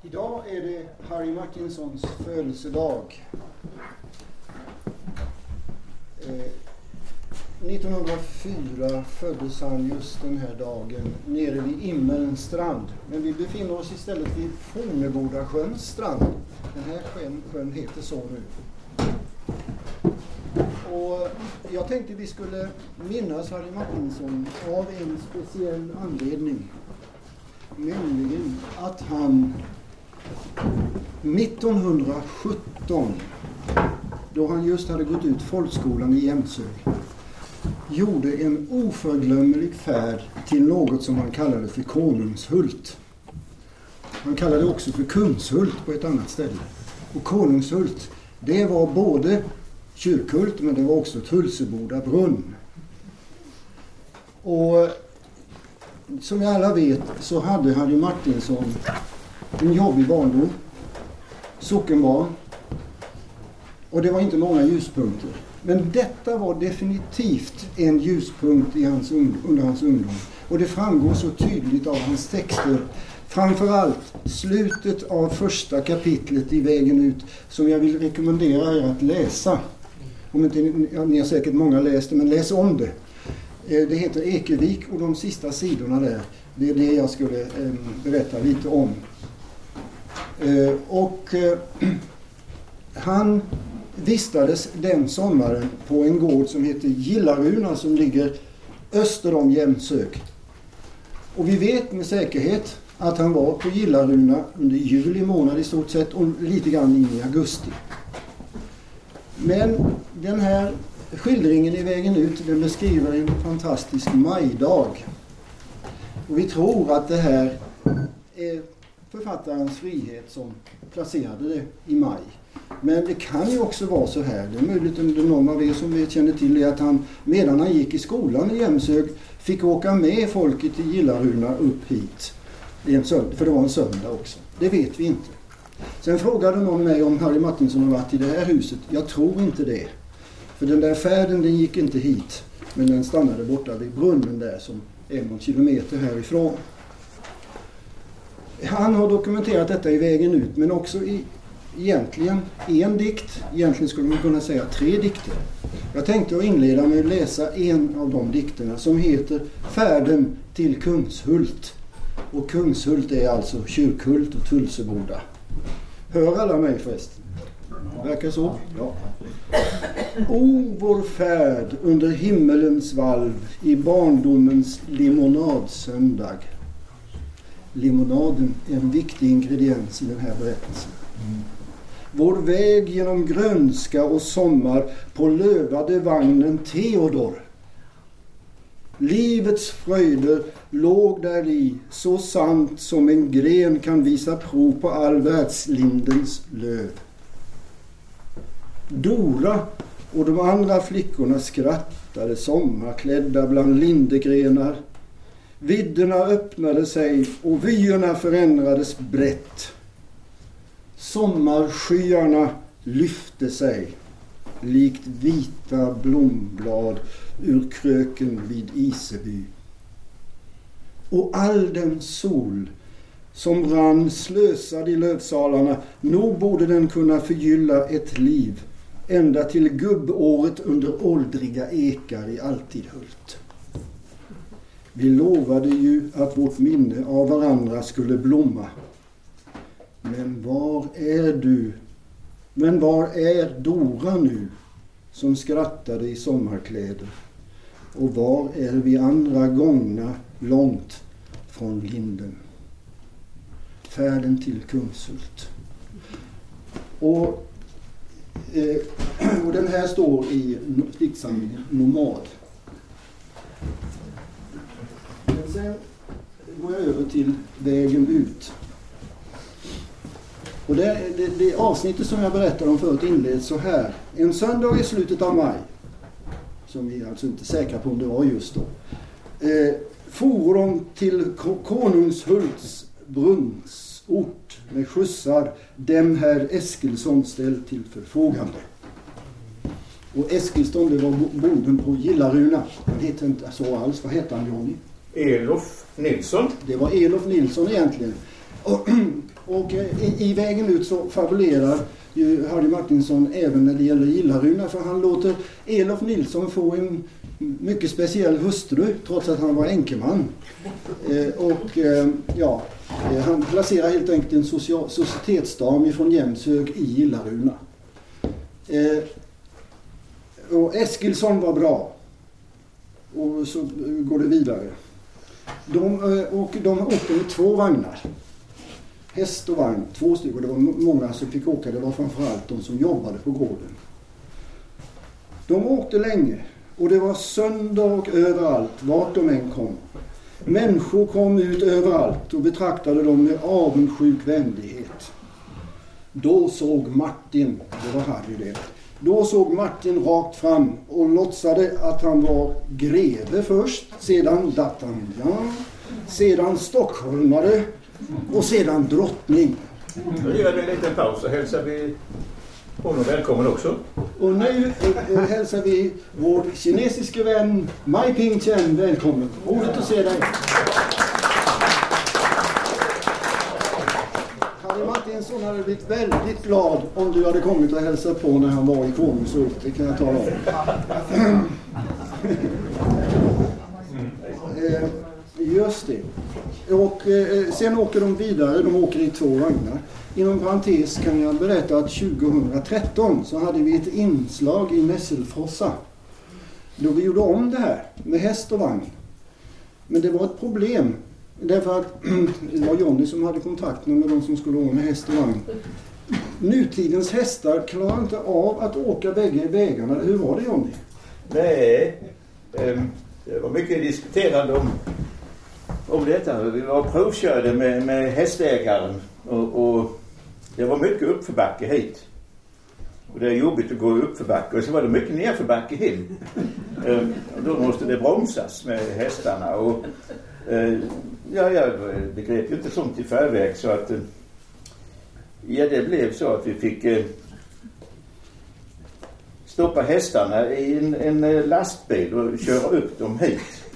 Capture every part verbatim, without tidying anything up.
Idag är det Harry Martinsons födelsedag. Eh, nittonhundrafyra föddes han just den här dagen nere vid Immelns strand. Men vi befinner oss istället vid Fornebodasjöns strand. Den här sjön, sjön heter så nu. Och jag tänkte vi skulle minnas Harry Martinson av en speciell anledning. Nämligen att han nittonhundrasjutton, då han just hade gått ut folkskolan i Jämshög, gjorde en oförglömlig färd till något som han kallade för Konungshult. Han kallade det också för Kungshult på ett annat ställe. Och Konungshult, det var både kyrkhult men det var också Tulseboda brunn. Och som vi alla vet så hade Harry Martinson en jobbig barndom, sockenbarn, och det var inte många ljuspunkter. Men detta var definitivt en ljuspunkt i hans, under hans ungdom. Och det framgår så tydligt av hans texter. Framförallt slutet av första kapitlet i Vägen ut, som jag vill rekommendera er att läsa. Om inte, ja, ni har säkert många läst det, men läs om det. Det heter Ekevik och de sista sidorna där, det är det jag skulle eh, berätta lite om. Eh, och eh, han vistades den sommaren på en gård som heter Gillaruna som ligger öster om Jämshög. Och vi vet med säkerhet att han var på Gillaruna under juli månad i stort sett och lite grann in i augusti. Men den här skildringen i Vägen ut, den beskriver en fantastisk majdag. Och vi tror att det här är författarens frihet som placerade det i maj. Men det kan ju också vara så här, det är möjligt att någon av er som vet känner till det, att han medan han gick i skolan i Jämshög fick åka med folket i Gillaruna upp hit. För det var en söndag också. Det vet vi inte. Sen frågade någon mig om Harry Martinson har varit i det här huset. Jag tror inte det. För den där färden, den gick inte hit. Men den stannade borta vid brunnen där som är någon kilometer härifrån. Han har dokumenterat detta i Vägen ut, men också i egentligen en dikt. Egentligen skulle man kunna säga tre dikter. Jag tänkte att inleda med att läsa en av de dikterna som heter Färden till Kungshult. Och Kungshult är alltså kyrkhult och Tulseboda. Hör alla mig förresten? Verkar så? Ja. O vår färd under himmelens valv i barndomens limonadsöndag. Limonaden är en viktig ingrediens i den här berättelsen. Mm. Vår väg genom grönska och sommar på lövade vagnen Theodor. Livets fröjder låg där i, så sant som en gren kan visa prov på all världslindens löv. Dora och de andra flickorna skrattade sommarklädda bland lindegrenar. Vidderna öppnade sig och vyerna förändrades brett. Sommarskyarna lyfte sig likt vita blomblad ur kröken vid Iseby. Och all den sol som rann slösad i lövsalarna, nog borde den kunna förgylla ett liv ända till gubbåret under åldriga ekar i Alltidhult. Vi lovade ju att vårt minne av varandra skulle blomma. Men var är du? Men var är Dora nu som skrattade i sommarkläder? Och var är vi andra gångna långt från linden? Färden till Kungshult. Och, eh, och den här står i diktsamlingen Nomad. Men sen går jag över till Vägen ut. Och det, det, det avsnittet som jag berättade om förut inleds så här. En söndag i slutet av maj, som vi alltså inte är säkra på om det var just då, eh, for de till Konungshults brunnsort med skjutsar dem herr Eskilsson ställt till förfogande. Och Eskilsson, det var bonden på Gillaruna. Han heter inte så alls. Vad heter han, Johnny? Elof Nilsson. Det var Elof Nilsson egentligen. Och, Och i, i vägen ut så fabulerar ju Harry Martinson även när det gäller Gillaruna, för han låter Elof Nilsson få en mycket speciell hustru trots att han var enkeman. Eh, och eh, ja, eh, han placerar helt enkelt en social, societetsdam från Jämshög i Gillaruna. Eh, och Eskilsson var bra. Och så går det vidare. De, och de åkte med två vagnar. Häst och vagn, två stycken. Det var många som fick åka. Det var framförallt de som jobbade på gården. De åkte länge. Och det var söndag överallt, vart de än kom. Människor kom ut överallt och betraktade dem med avundsjuk vänlighet. Då såg Martin, det var Harry det. Då såg Martin rakt fram och låtsade att han var greve först, sedan D'Artagnan, sedan stockholmare och sedan drottning. Då gör vi en liten paus och hälsar vi honom välkommen också. Och nu äh, hälsar vi vår kinesiske vän Mai Ping-Chen välkommen. Roligt att se dig. Harry Martinson hade blivit väldigt glad om du hade kommit och hälsat på när han var i Konungshult. Det kan jag tala om. eh, just det. Och eh, sen åker de vidare. De åker i två vagnar. Inom parentes kan jag berätta att tjugohundratretton så hade vi ett inslag i Nässelfossa. Då vi gjorde om det här med häst och vagn. Men det var ett problem. Därför att det var Johnny som hade kontakten med de som skulle åka med häst och vagn. Nutidens hästar klarar inte av att åka bägge vägarna. Hur var det, Johnny? Nej, det var mycket diskuterande om, om detta. Vi var provkörde med, med hästägaren och, och det var mycket uppförbacke hit. Och det är jobbigt att gå uppförbacke och så var det mycket nerförbacke hem. Och då måste det bromsas med hästarna och ja, jag begrep ju inte sånt i förväg så att ja, det blev så att vi fick eh, stoppa hästarna i en, en lastbil och köra upp dem hit.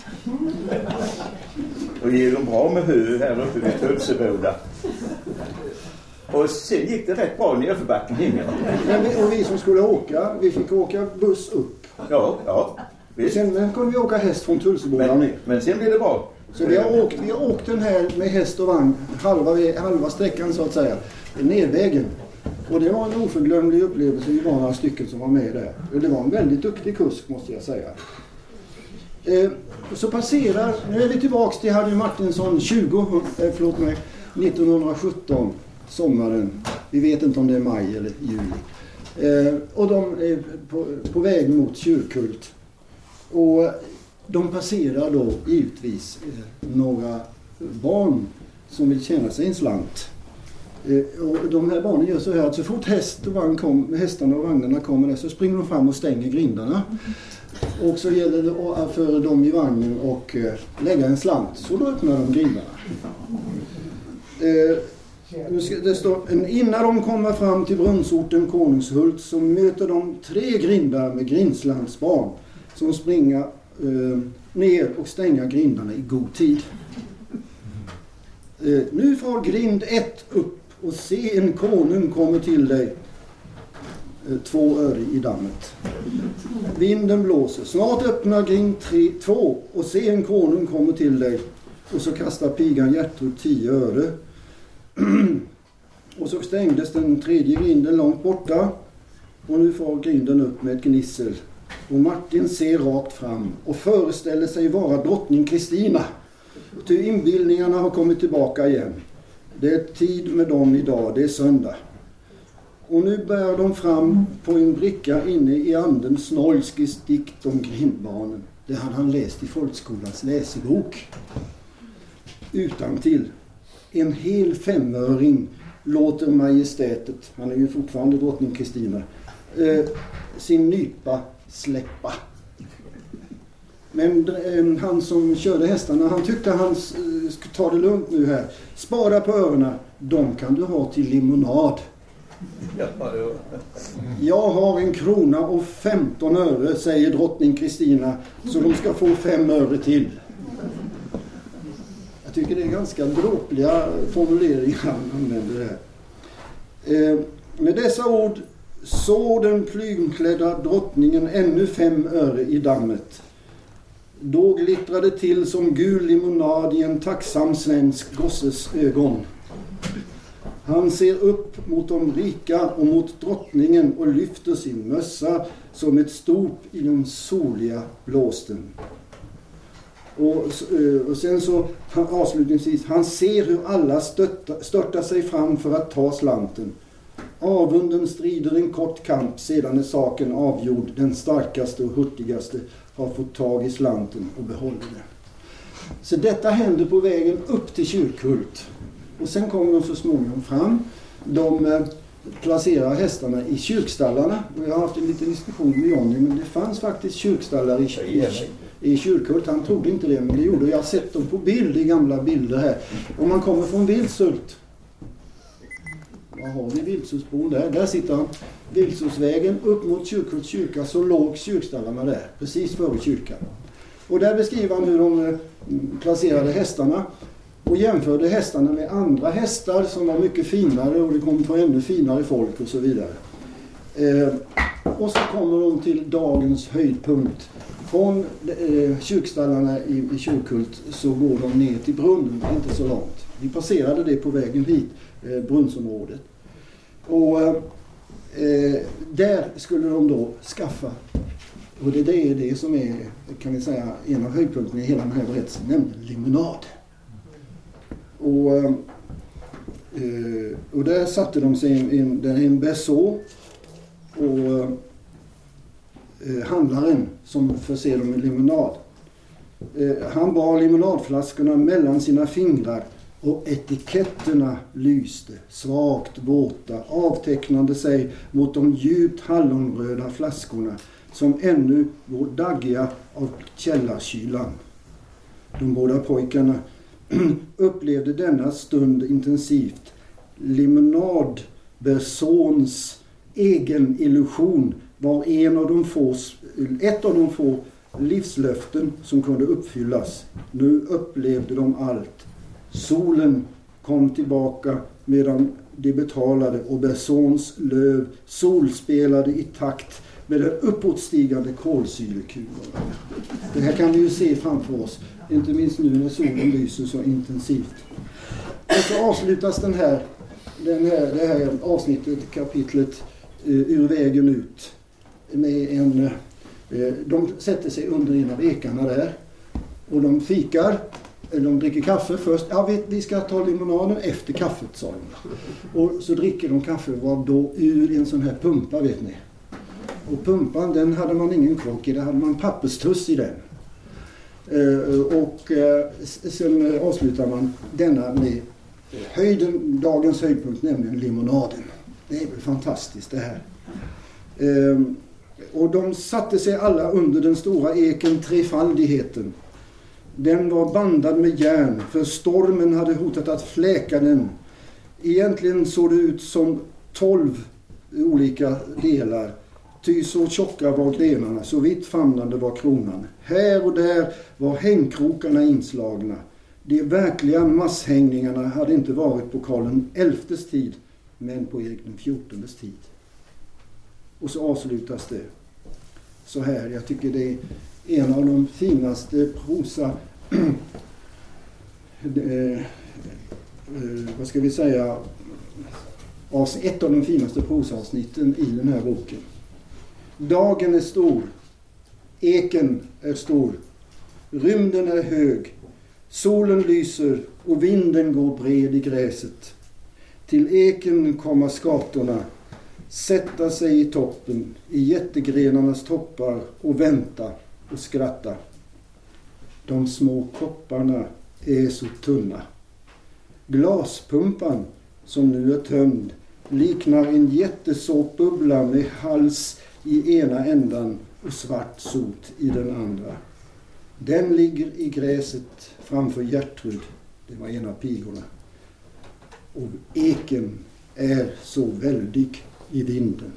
Och ge dem bra med hö här uppe vid Tulseboda. Och sen gick det rätt bra ner för backen in. Men vi, och vi som skulle åka, vi fick åka buss upp. Ja, ja. Visst. Sen kunde vi åka häst från Tulseboda ner. Men sen blev det bra. Så vi har åkt, vi har åkt den här med häst och vagn halva, halva sträckan så att säga, nedvägen. Och det var en oförglömlig upplevelse, vi var några stycken som var med där. Och det var en väldigt duktig kusk måste jag säga. Eh, så passerar, nu är vi tillbaks till Harry Martinson tjugo, eh, förlåt mig, nittonhundrasjutton, sommaren. Vi vet inte om det är maj eller juli. Eh, och de är på, på väg mot Kyrkult. Och de passerar då givetvis eh, några barn som vill tjäna sig en slant. Eh, och de här barnen gör så här att så fort häst och vagn kom, hästarna och vagnarna kommer där så springer de fram och stänger grindarna. Och så gäller det för dem i vagnen och eh, lägga en slant. Så då öppnar de grindarna. Eh, nu ska, det står, innan de kommer fram till brunnsorten Konungshult så möter de tre grindar med grindslantsbarn som springer eh, ner och stänga grindarna i god tid. Eh, nu får grind ett upp och se en konung kommer till dig. Eh, två öre i dammet. Vinden blåser. Snart öppnar grind tre, två och se en konung kommer till dig. Och så kastar pigan Gertrud tio öre. Och så stängdes den tredje grinden långt borta. Och nu får grinden upp med ett gnissel. Och Martin ser rakt fram och föreställer sig vara drottning Kristina. Ty inbildningarna har kommit tillbaka igen. Det är tid med dem idag, det är söndag. Och nu bär de fram på en bricka inne i anden Snoilskis dikt om grindbarnen. Det hade han läst i folkskolans läsebok. Utan till. En hel femöring låter majestätet, han är ju fortfarande drottning Kristina, eh, sin nypa släppa. Men eh, han som körde hästarna, han tyckte han eh, skulle ta det lugnt nu här. Spara på öronen, de kan du ha till limonad. Jag har en krona och femton öre, säger drottning Kristina, så de ska få fem öre till. Jag tycker det är ganska dråpliga formuleringar han använder här. Eh, med dessa ord så den plynklädda drottningen ännu fem öre i dammet. Då glittrade till som gul limonad i en tacksam svensk gosses ögon. Han ser upp mot de rika och mot drottningen och lyfter sin mössa som ett stop i den soliga blåsten. Och, och sen så han, avslutningsvis, han ser hur alla stötta, störtar sig fram för att ta slanten. Avunden strider en kort kamp, sedan är saken avgjord. Den starkaste och hurtigaste har fått tag i slanten och behåller den. Så detta händer på vägen upp till Kyrkhult. Och sen kommer de så småningom fram. De eh, placerar hästarna i kyrkstallarna. Och jag har haft en liten diskussion med Johnny, men det fanns faktiskt kyrkstallar i, i, i Kyrkhult. Han trodde inte det, men det gjorde. Jag har sett dem på bild, i gamla bilder här. Om man kommer från Vilshult. Vad har vi Vilshultsbron där? Där sitter han. Vilshultsvägen upp mot Kyrkhults kyrka, så låg kyrkstallarna där. Precis före kyrkan. Och där beskriver han hur de eh, placerade hästarna. Och jämförde hästarna med andra hästar som var mycket finare, och det kom för ännu finare folk och så vidare. Eh, och så kommer de till dagens höjdpunkt. Från eh, kyrkstallarna i, i Kyrkhult så går de ner till brunnen, inte så långt. Vi passerade det på vägen hit, eh, brunnsområdet. Och eh, där skulle de då skaffa, och det, det är det som är, kan vi säga, en av höjdpunkterna i hela den här berättelsen, nämligen limonad. Och, eh, och där satte de sig i en, en, en berså, och eh, handlaren som förser dem med limonad. Eh, han bar limonadflaskorna mellan sina fingrar, och etiketterna lyste, svagt våta, avtecknande sig mot de djupt hallonröda flaskorna som ännu var daggiga av källarkylan. De båda pojkarna upplevde denna stund intensivt. Limonadbersons egen illusion var en av de få, ett av de få livslöften som kunde uppfyllas. Nu upplevde de allt. Solen kom tillbaka medan de betalade, och bersons löv solspelade i takt med den uppåtstigande kolsyrekulorna. Det här kan vi ju se framför oss, inte minst nu när solen lyser så intensivt. Och så avslutas den här, den här, det här avsnittet, kapitlet uh, ur vägen ut med en, uh, de sätter sig under en av ekarna där, och de fikar, eller de dricker kaffe först. Ja, vet, vi ska ta limonaden efter kaffet, sa de. Och så dricker de kaffe, var då ur en sån här pumpa, vet ni. Och pumpan, den hade man ingen kork i, där hade man papperstuss i den. Uh, och uh, sen avslutar man denna med höjden, dagens höjdpunkt, nämligen limonaden. Det är väl fantastiskt det här. Uh, och de satte sig alla under den stora eken trefaldigheten. Den var bandad med järn, för stormen hade hotat att fläka den. Egentligen såg det ut som tolv olika delar. Ty så tjocka var grenarna, så vitt famnande var kronan. Här och där var hängkrokarna inslagna. De verkliga masshängningarna hade inte varit på Karl den elftes tid, men på Erik den fjortondes tid. Och så avslutas det så här. Jag tycker det är en av de finaste prosa... eh, vad ska vi säga? Ett av de finaste prosavsnitten i den här boken. Dagen är stor, eken är stor, rymden är hög, solen lyser och vinden går bred i gräset. Till eken kommer skatorna, sätta sig i toppen, i jättegrenarnas toppar, och vänta och skratta. De små kopparna är så tunna. Glaspumpan, som nu är tömd, liknar en jättesåpbubbla med hals i ena ändan och svart sot i den andra. Den ligger i gräset framför Gertrud, det var en av pigorna. Och eken är så väldig i vinden.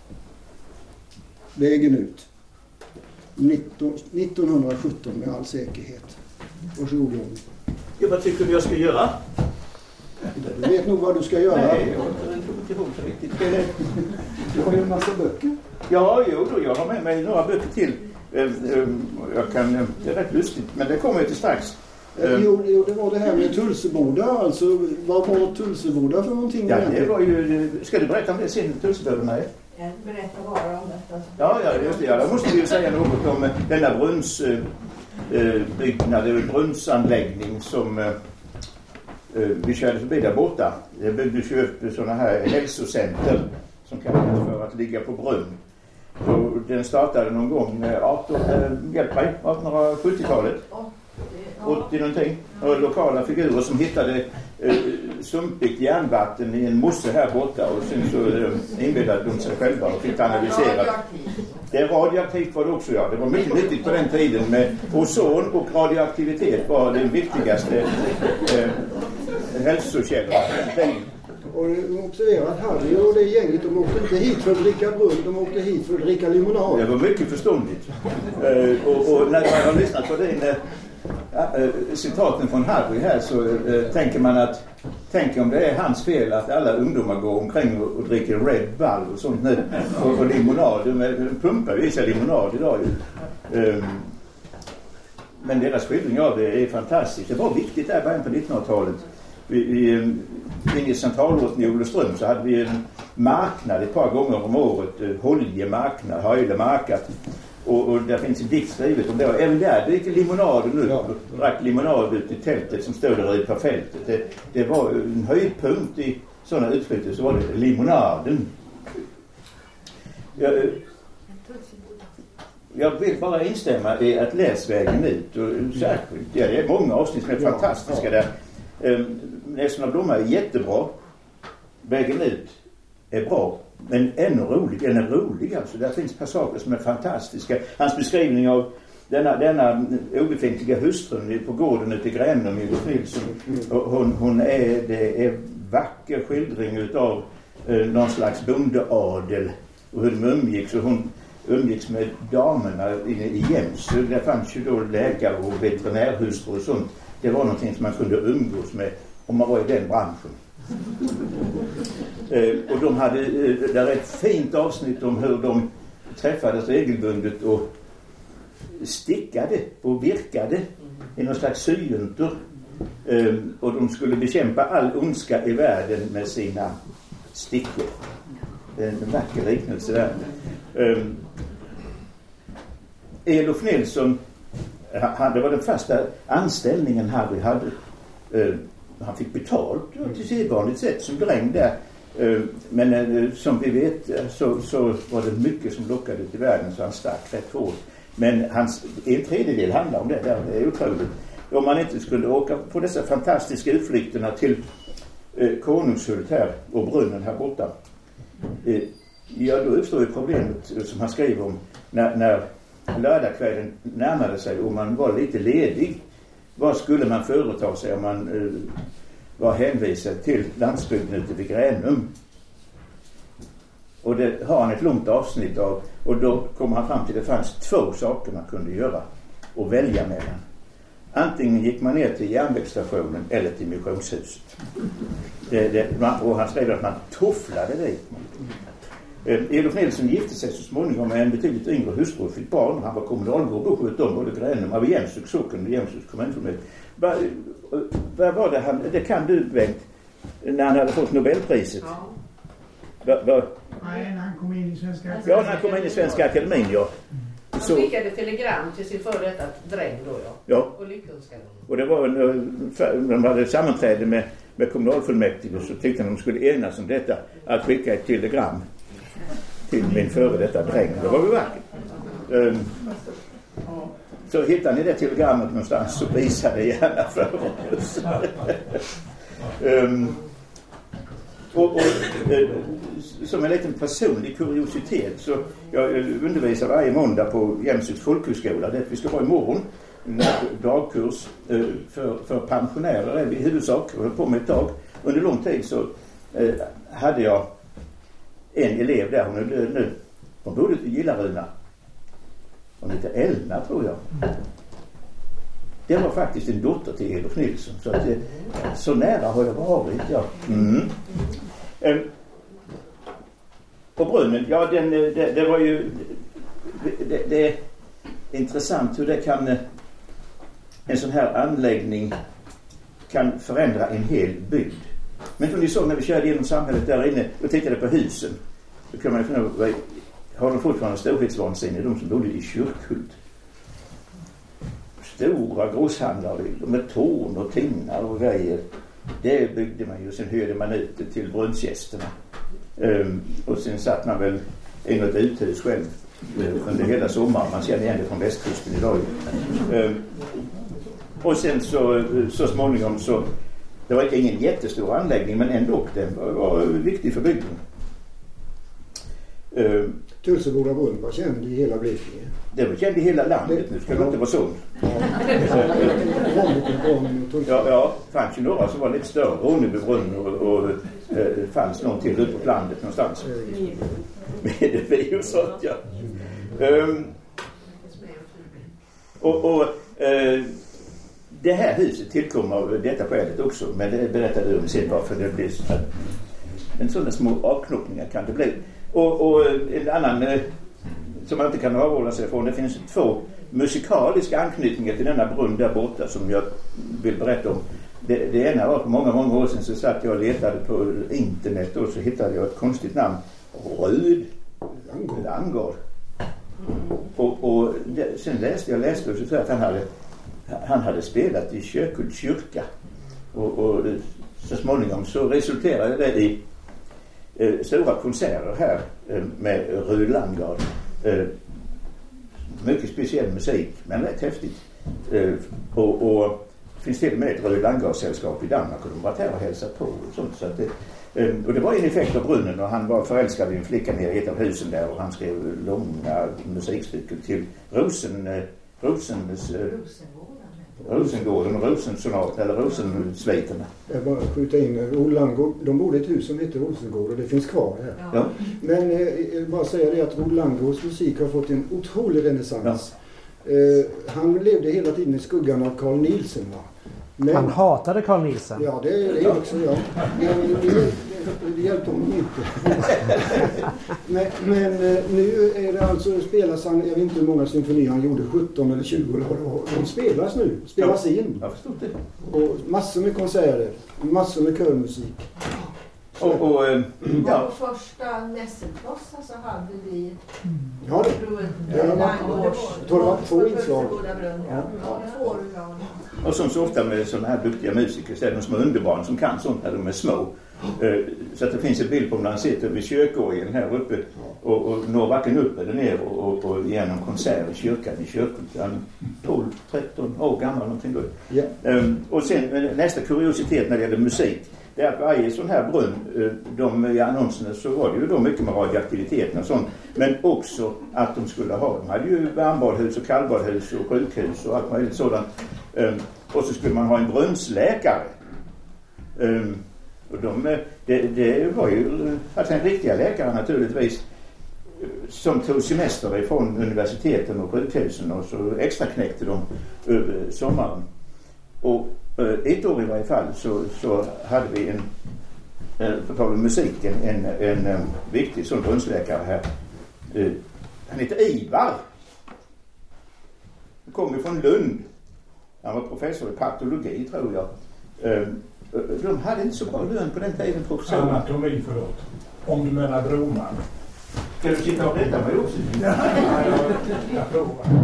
Vägen ut. nitton, nittonhundrasjutton med all säkerhet. Varsågod. Ja, vad tycker du jag ska göra? Du vet nog vad du ska göra. Nej, jag har inte ihåg så riktigt. Du har ju en massa böcker. Ja, jo då, jag har med mig några böcker till. Jag kan, det är rätt lustigt, men det kommer jag till strax. Jo, jo, det var det här med Tulseboda. Alltså, vad var Tulseboda för någonting? Ja, det var ju... Ska du berätta om det sen, Tulseboda? Nej. Jag berättar bara om detta. Ja, ja, just det. Ja, då måste vi ju säga något om denna brunnsbyggnad, äh, brunnsanläggning som äh, vi körde förbi där borta. Det byggdes ju upp sådana här hälsocenter som kallas för att ligga på brunn. Och den startade någon gång arton, äh, hjälp mig, artonhundrasjuttiotalet. åttio någonting. Och lokala figurer som hittade eh, sumpigt järnvatten i en mosse här borta och sen så eh, inbildade de sig själva och fick analysera. Det är radioaktivt var det också, ja. Det var mycket nyttigt på den tiden med ozon och radioaktivitet var den viktigaste eh, hälsokällan. Och observera att Harry och det gänget, de åkte inte hit för att dricka brunn, de åkte hit för att dricka limonad. Det var mycket förståndigt. Eh, och, och när man har lyssnat på det när Ja, äh, citaten från Harry här så äh, tänker man att tänk om det är hans fel att alla ungdomar går omkring och, och dricker Red Bull och sånt nu och, och limonad, de pumpar ju i sig limonad idag ju. Um, men deras skildring av det är fantastiskt. Det var viktigt där början på nittonhundratalet. Vi, vi, inne i centralorten i Olofström så hade vi en marknad ett par gånger om året, Holjemarknad, Höjlemarkat. Och, och där finns en dikt skrivet om det. Och även där dricker limonaden nu. Ja. Drack limonad ut i tältet som stod där ute på fältet. Det, det var en höjdpunkt i sådana utflykter, så var det limonaden. Jag, jag vill bara instämma i att läsvägen ut. Och särskilt, ja, det är många avsnitt som är fantastiska där. Nästan av Blomma är jättebra. Vägen ut är bra. Men ännu rolig, den är rolig alltså. Där finns passager som är fantastiska. Hans beskrivning av denna, denna obefintliga hustrun på gården ute i Gränum i Nilsson. Hon, hon är, det är vacker skildring utav eh, någon slags bondeadel och hur de umgicks. Och hon umgicks med damerna i, i Jäms. Där fanns ju då läkare och veterinärhustrur och sånt. Det var någonting som man kunde umgås med om man var i den branschen. Eh, och de hade eh, där ett fint avsnitt om hur de träffades regelbundet och stickade och virkade i någon slags syjuntor. Eh, och de skulle bekämpa all ondska i världen med sina stickor. En vacker liknelse där. Eh, Elof Nilsson, han, det var den första anställningen Harry hade. Eh, Han fick betalt till sedvanligt sätt som dräng där. Men som vi vet så, så var det mycket som lockade till världen så han stack rätt hårt. Men hans, en tredjedel handlar om det där. Det är otroligt. Om man inte skulle åka på dessa fantastiska utflykterna till eh, Konungshult här och brunnen här borta. Eh, ja, då uppstår ju problemet som han skriver om när, när lördagskvällen närmade sig och man var lite ledig. Vad skulle man företa sig om man eh, var hänvisad till landsbygden ute vid Gränum? Och det har han ett långt avsnitt av. Och då kom han fram till att det fanns två saker man kunde göra och välja mellan. Antingen gick man ner till järnvägsstationen eller till missionshuset. Det, det, och han skrev att man tofflade dit. Eh, Elof Nilsson gifte sig så småningom med en betydligt yngre hustru och fick barn. Han var kommunalråd och sköt om både Gränum av Jämshögs socken och Jämshögs kommunfullmäktige. Vad va, var det han, det kan du Bengt, när han hade fått Nobelpriset? Ja. Va, va? Nej, när han kom in i Svenska Akademin. Ja, när han kom in i Svenska Akademin, ja. Han Så, skickade telegram till sin före detta dräng då, ja. ja. Och lyckönskade honom. Och det var en, de hade sammanträde med, med kommunalfullmäktige och så tyckte de skulle enas om detta att skicka ett telegram till min före detta dräng. Det var ju vackert. Um, så hittar ni det telegrammet någonstans så visar det gärna för oss. um, och, och uh, som en liten personlig kuriositet så jag undervisar varje måndag på Jämshögs folkhögskola. Det vi ska vara imorgon. En dagkurs uh, för, för pensionärer är vi i huvudsak och höll på med ett tag. Under lång tid så uh, hade jag en elev där, hon är död nu. Hon bodde i Gillaruna. Hon heter Elna tror jag. det var faktiskt en dotter till Elof Nilsson. Så, att, så nära har jag varit, ja. Mm. Um, och brunnen, ja den, det, det var ju det, det är intressant hur det kan, en sån här anläggning kan förändra en hel bygd. Men som ni såg när vi körde genom samhället där inne och tittade på husen, då kan man ju fundera, har de fortfarande storhetsvansinne, de som bodde i Kyrkhult? Stora grosshandlare med torn och tinnar och grejer. Det byggde man ju, sen hyrde man ut det till brunnsgästerna. Um, och sen satt man väl i något uthus själv uh, under hela sommaren. Man känner igen det från västkusten idag. Um, och sen så, så småningom så, det var ingen jättestor anläggning, men ändå den var, var viktig för bygden. Um, Tulseboda brunn var känd i hela Blekinge. Det var känd i hela landet, nu ska det inte vara så. Ja, ja, fanns ju några som var lite större, Ronnebybrunn och, och eh, fanns någon till ute på landet någonstans. Med det och sånt, ja. Um, och och eh, det här huset tillkom av detta skälet också, men det berättade du om sen varför det blir så här. En sådana små avknoppningar kan det bli. Och, och en annan eh, som man inte kan avhålla sig från, det finns två musikaliska anknytningar till denna brunn där borta som jag vill berätta om. Det, det ena var för många, många år sedan så satt jag och letade på internet och så hittade jag ett konstigt namn. Röd Landgård. Och, och det, sen läste jag läste och så att han hade, han hade spelat i Kyrkhults kyrka. Och, och så småningom så resulterade det i eh, stora konserter här eh, med Röd Landgård. Eh, mycket speciell musik, men rätt häftigt. Eh, och, och det finns till och med ett Röd Landgårdssällskap i Danmark och de var här och hälsade på och sånt. Så att det, eh, och det var en effekt av brunnen och han var förälskad i en flicka nere i ett av husen där och han skrev långa musikstycken till Rosen, eh, Rosens, eh, Rosengården och Rosensonat eller Rosensviterna. Jag bara skjuta in Rolandgård. De bodde i ett hus som heter Rosengård och det finns kvar här. Ja. Men eh, bara säga det att Rolandgårds musik har fått en otrolig renässans. Ja. Eh, han levde hela tiden i skuggan av Carl Nielsen, va? Men, han hatade Carl Nielsen. Ja, det är det också, ja. Men det, det, det hjälpte honom inte. men men nu är det alltså, spelas han, jag vet inte hur många symfonier han gjorde, sjutton eller tjugo eller vad det var. De spelas nu, spelas ja, in. Jag förstår det. Och massor med konserter, massor med körmusik. Och, och äh, ja. På första Nässelklossa så hade vi ja, det, det, det, var, det var två inslag. Ja. Ja. Och som så ofta med sådana här duktiga musiker så är de små underbarn som kan sånt när de är små. Uh, så att det finns en bild på när han sitter vid kyrkorgeln här uppe och, och når varken upp eller ner och, och, och genom konsert i kyrkan i kyrkan. Han är tolv tretton år gammal någonting då. Yeah. Um, och sen nästa kuriositet när det gäller musik, det är att varje sån här brunn, de i annonserna så var det ju då mycket med radioaktiviteten och sånt, men också att de skulle ha, de hade ju varmbadhus och kallbadhus och sjukhus och allt möjligt sådant. Um, och så skulle man ha en brunnsläkare. Um, och de, det, det var ju alltså en riktiga läkare naturligtvis som tog semester ifrån universiteten och sjukhusen och så extra knäckte de över sommaren. Och ett år i varje fall så, så hade vi en, på tal om musiken, en, en, en viktig sån brunnsläkare här. Han heter Ivar. Han kom ju från Lund. Han var professor i patologi tror jag. De hade inte så bra lön på den tiden, professor. Anatomi, förlåt. Om du menar Broman. Kan du sitta och rätta mig också? Ja, jag, jag provar.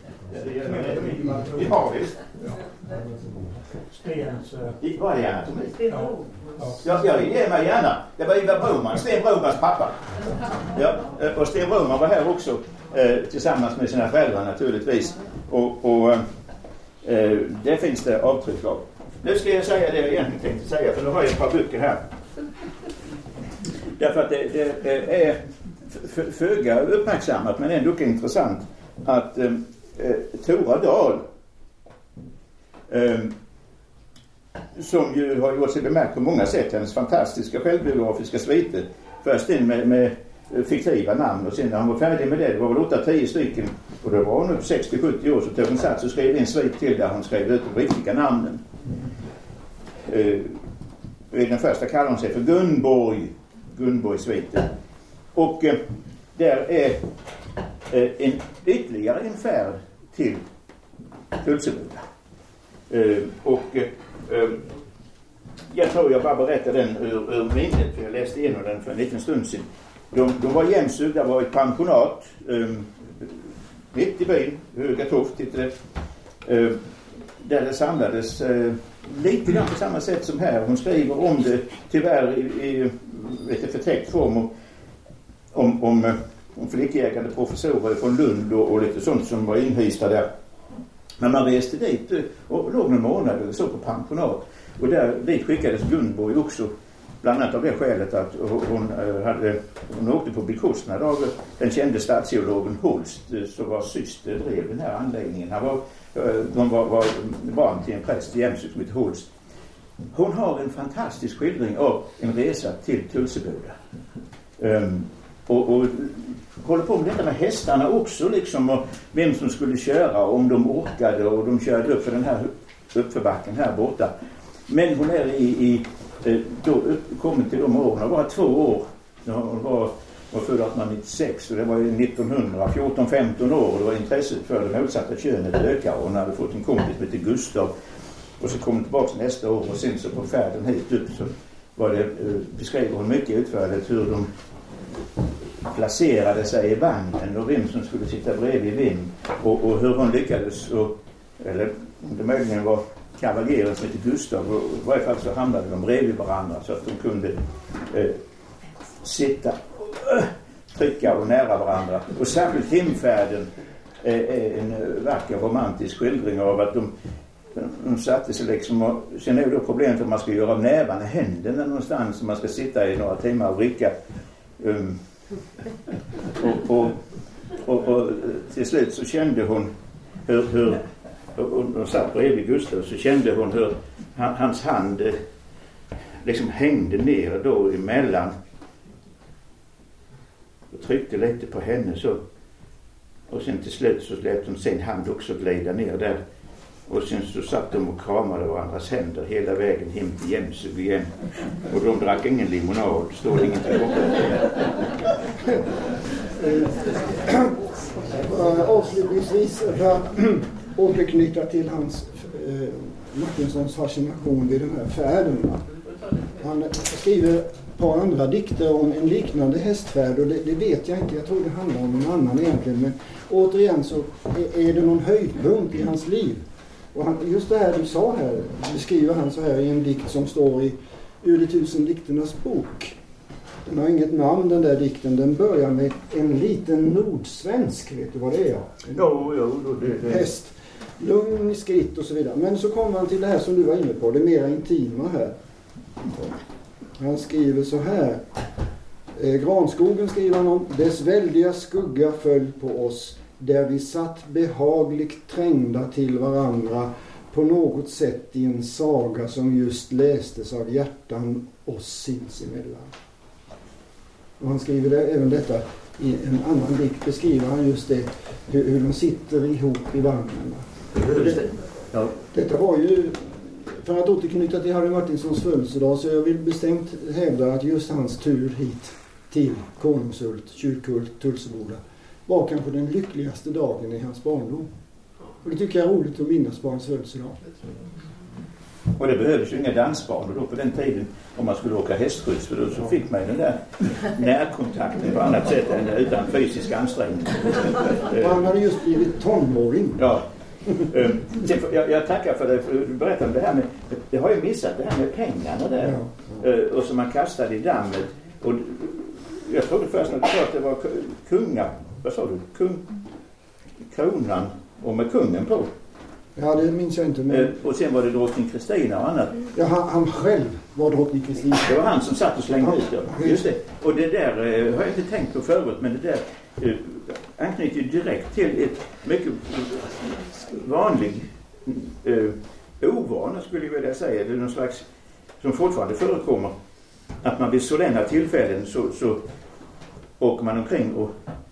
Ja, visst. Stens... Uh... Var det anatomi? Ja. Ja, jag ger mig gärna. Det var Ivar Broman, Sten Bromans pappa. Ja, och Sten Broman var här också eh, tillsammans med sina föräldrar naturligtvis. Och, och eh, det finns det avtryck av. Nu ska jag säga det jag egentligen tänkte säga, för nu har jag ett par böcker här. Därför att det, det är föga uppmärksammat men ändå intressant att eh, Tora Dahl eh, som ju har gjort sig bemärkt på många sätt, hennes fantastiska självbiografiska sviter, först in med, med fiktiva namn. Och sen när han var färdig med det, det var väl åtta tio stycken. Och då var hon upp sextio sjuttio år, så tog hon sats och skrev en svit till där hon skrev ut de riktiga namnen. Uh, I den första kallar hon sig för Gunborg. Gunborg-sviten. Och uh, där är uh, en, ytterligare en färd till Tulseboda. Uh, och uh, jag tror jag bara berättar den ur, ur minnet, för jag läste igenom den för en liten stund sedan. De, de var jämsug, det var ett pensionat um, mitt i byn, Höga Toft heter det, uh, där det samlades uh, lite grann på samma sätt som här. Hon skriver om det tyvärr i, i lite förtäckt form om, om, om, om flickjägande professorer från Lund och, och lite sånt som var inhysta där. Men man reste dit och låg någon månad och så på pensionat. Och där dit skickades Gunborg också, bland annat av det skälet att hon, hade, hon åkte på bekostnad av den kände stadsgeologen Holst, som var syster drev den här anläggningen. Han var, de var, var barn till en präst i Jämsö som heter Holst. Hon har en fantastisk skildring av en resa till Tulseboda. Um, och, och håller på med detta med hästarna också liksom, och vem som skulle köra och om de orkade, och de körde upp för den här uppförbacken här borta. Men hon är i, i då kommit till de åren, hon var två år. Hon var, var född arton nittiosex, och det var ju nittonhundra, fjorton femton år, och det var intresset för det motsatta könet öka, och hon hade fått en kompis som heter Gustav, och så kom hon tillbaka nästa år, och sen så på färden hit upp så var det, beskrev hon mycket utförligt hur de placerade sig i vagnen och vem som skulle sitta bredvid vem, och, och hur hon lyckades, och, eller om det möjligen var kavaljerer som heter Gustav, och i varje fall så hamnade de bredvid varandra så att de kunde eh, sitta och äh, trycka och nära varandra. Och särskilt hemfärden är eh, en vacker romantisk skildring av att de, de satte sig liksom, och sen är det då problemet att man ska göra av nävarna händerna någonstans, så man ska sitta i några timmar och rycka. Um, och, och, och, och till slut så kände hon hur, hur och hon satt bredvid Gustav, så kände hon hur han, hans hand eh, liksom hängde ner då emellan och tryckte lite på henne så, och sen till slut så lät hon sin hand också glida ner där, och sen så satt de och kramade varandras händer hela vägen hem till Jämsö igen, och de drack ingen limonad, stod ingenting om avslutningsvis för att återknyta till hans eh, Martinssons fascination vid den här färden. Han skriver ett par andra dikter om en liknande hästfärd, och det, det vet jag inte, jag tror det handlar om någon annan egentligen, men återigen så är, är det någon höjdpunkt i hans liv. Och han, just det här du sa här beskriver han så här i en dikt som står i Ur de tusen dikternas bok. Den har inget namn, den där dikten. Den börjar med en liten nordsvensk. Vet du vad det är? Jo, jo, det, det. Häst. Lugn, skritt och så vidare. Men så kommer han till det här som du var inne på. Det mer intima här. Han skriver så här. Eh, Granskogen skriver han om. Dess väldiga skugga föll på oss. Där vi satt behagligt trängda till varandra. På något sätt i en saga som just lästes av hjärtan oss sinsemellan. Och han skriver det, även detta i en annan dikt beskriver han just det, hur, hur de sitter ihop i vagnarna. Det, ja. Detta var ju, för att återknyta till Harry Martinssons födelsedag, så jag vill bestämt hävda att just hans tur hit till Konungshult, Kyrkhult, Tulseboda var kanske den lyckligaste dagen i hans barndom. Och det tycker jag är roligt att minnas på hans födelsedag. Och det behövdes ju inga dansbanor då på den tiden om man skulle åka hästskjuts, för då så fick man den där närkontakten på annat sätt än utan fysisk ansträngning. Och han hade just blivit tonåring. Ja. jag, jag tackar för det, för du berättade om det här med, jag har ju missat det här med pengarna där. Ja. Och som man kastade i dammet. Och jag trodde först att det var kunga, vad sa du? Kung, kronan och med kungen på. Ja, det minns jag inte. Men... Och sen var det drottning Kristina och annat. Ja, han, han själv var drottning Kristina. Det var han som satt och slängde ja, ut det. Just det. Och det där har jag inte tänkt på förut, men det där uh, anknyter direkt till ett mycket vanlig uh, ovana, skulle jag vilja säga. Det är någon slags, som fortfarande förekommer, att man vid solenna tillfällen så, så åker man omkring och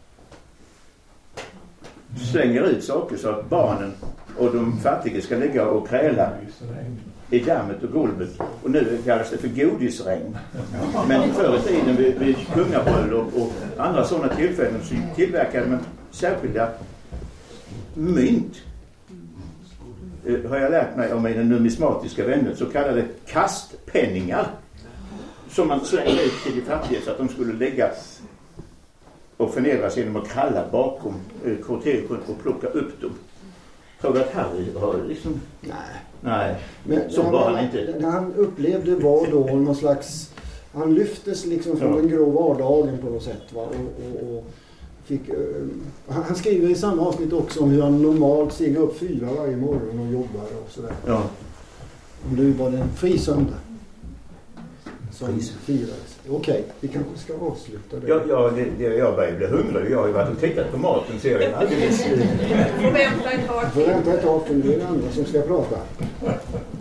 slänger ut saker så att barnen och de fattiga ska ligga och kräla i dammet och golvet. Och nu kallas det för godisregn. Men förr i tiden vid, vid kungabröllop och andra sådana tillfällen så tillverkade man särskilda mynt. Uh, har jag lärt mig av mina numismatiska vänner, så kallade kastpenningar. Som man slängde ut till de fattiga så att de skulle lägga och förnedras genom att kalla bakom uh, kvarteret och plocka upp dem. Tror du att Harry var liksom... Nej. Nej, Men så var han inte. Det han upplevde var då någon slags... Han lyftes liksom från Ja. den grå vardagen på något sätt. Va? Och, och, och fick, uh, han, han skriver i samma avsnitt också om hur han normalt stiger upp fyra varje morgon och jobbar och sådär. Ja. Och nu var det en fri söndag som Fri. firades. Okej, vi kanske ska avsluta det. Ja, ja det, det, jag börjar bli hungrig. Jag har ju varit och tittat på maten, ser jag alldeles. Får vänta ett tag Jag får vänta ett tag för det är det andra som ska prata.